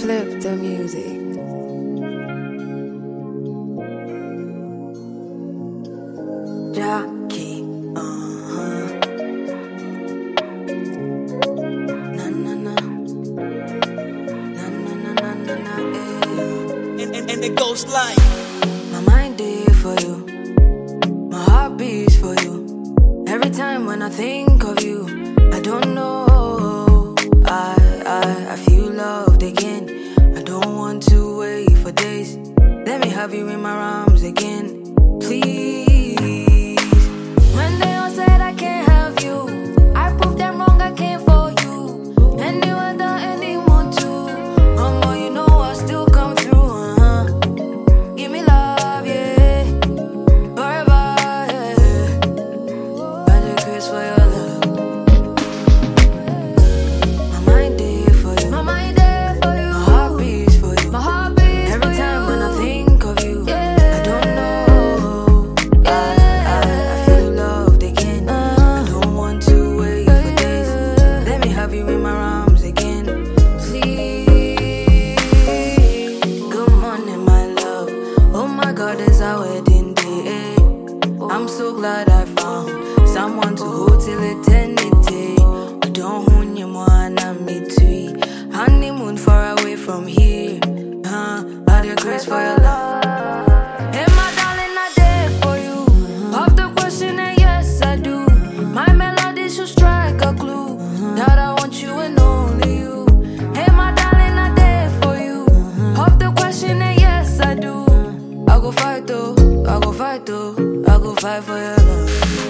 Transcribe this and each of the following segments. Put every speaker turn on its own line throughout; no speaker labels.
flip the music. Jackie, na na na, na na na na na na,
And it goes like,
my mind is for you, my heart beats for you. Every time when I think of you, I don't know. I feel loved again. I don't want to wait for days. Let me have you in my arms again, please. When they all said I can't have you, I proved them wrong, I can't for you. Anyone that anyone to, you know I still come through, Give me love, yeah, forever, yeah. By the grace for your love. My mind there for you, my mind there for you. My heart beats for you, my heart beats. Every time when I think of you, I don't know. I feel loved again. I don't want to wait for days. Let me have you in my arms again, please. Good morning, my love. Oh my God, it's our wedding day. I'm so glad I found someone to hold till eternity. I don't want you more than me too. Honeymoon far away from here. By the grace for your love. Hey, my darling, I did for you. Pop the question and yes, I do. My melody should strike a clue that I want you and only you. Hey, my darling, I did for you. Pop the question and yes, I do. I go fight though, I go fight though, I go fight for your love.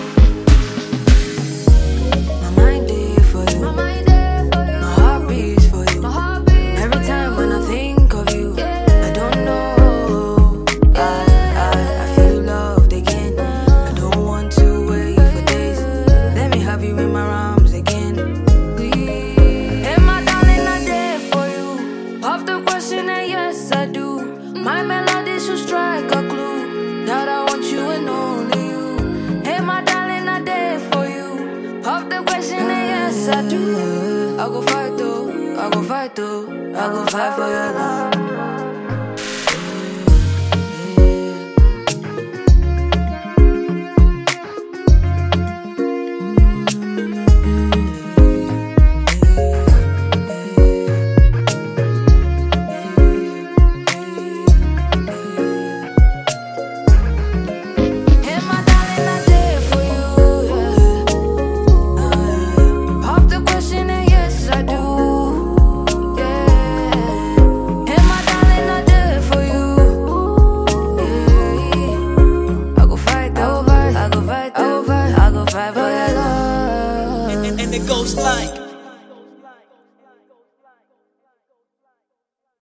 My mind there for you, my mind there for you. My heart beats for you, my heart beats. Every time when I think of you, I don't know. I feel loved again. I don't want to wait for days. Let me have you in my arms again, please. Hey, my darling, I did for you. Pop the question and yes, I do. My melody should strike a clue that I want you and only you. Hey, my darling, I did for you. Pop the question and yes, I do. I go fight though, I go fight though, I go fight for your love.